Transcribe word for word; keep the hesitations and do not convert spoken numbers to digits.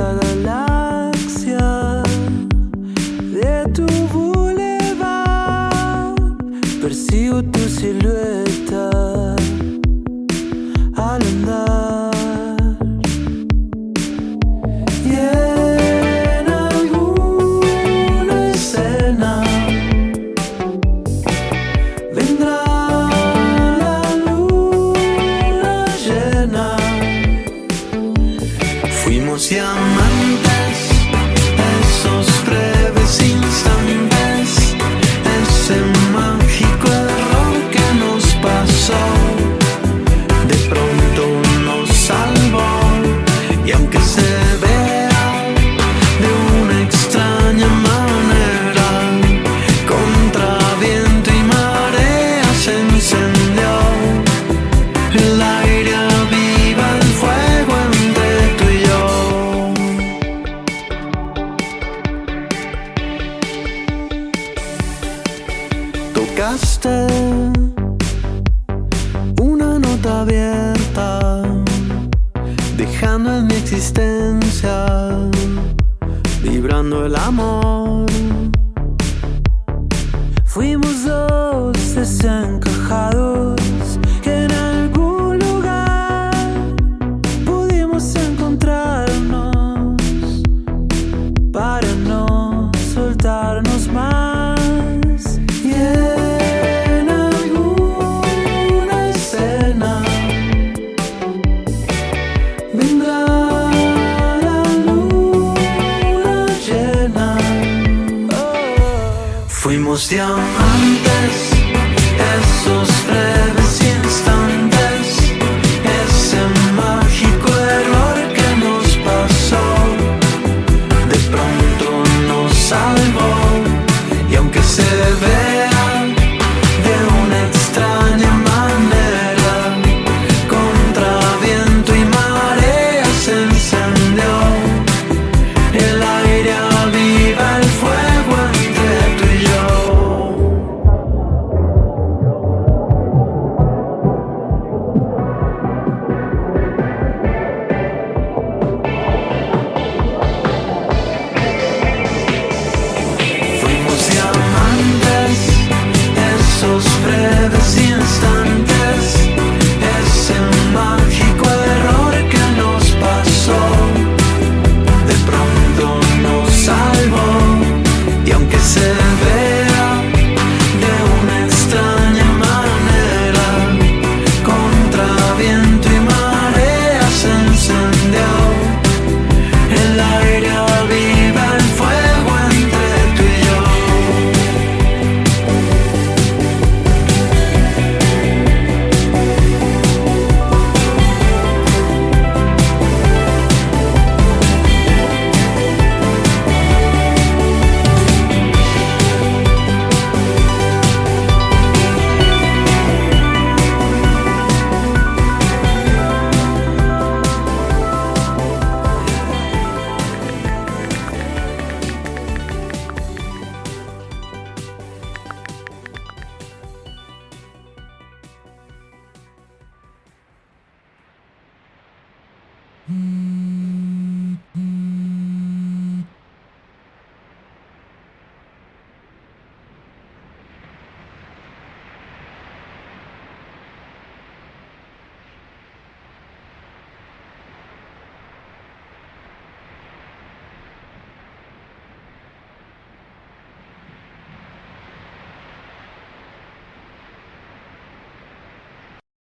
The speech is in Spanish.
la galaxia de tu boulevard. Persigo tu silueta al andar. Y en alguna escena vendrá la luna llena. Fuimos diamantes, esos breves instantes, ese mágico error que nos pasó, de pronto nos salvó. Y aunque se vea de una extraña manera, contra viento y marea se encendió el aire, aviva el fuego entre tú y yo. Tocaste una nota abierta, dejando en mi existencia vibrando el amor. Fuimos dos desencajados que en algún lugar pudimos encontrarnos para no soltarnos más. Y en alguna escena vendrá la luna llena. Fuimos diamantes, esos breves instantes, ese mágico error que nos pasó, de pronto nos salvó. Y aunque se vea de una extraña manera, contra viento y marea se encendió el aire, aviva el fuego entre tú y yo. Fuimos diamantes, esos breves instantes, ese mágico error que nos pasó, de pronto nos salvó. Y aunque se vea de una extraña manera, contra viento y marea se encendió el aire, aviva el fuego entre tú y yo. Mm.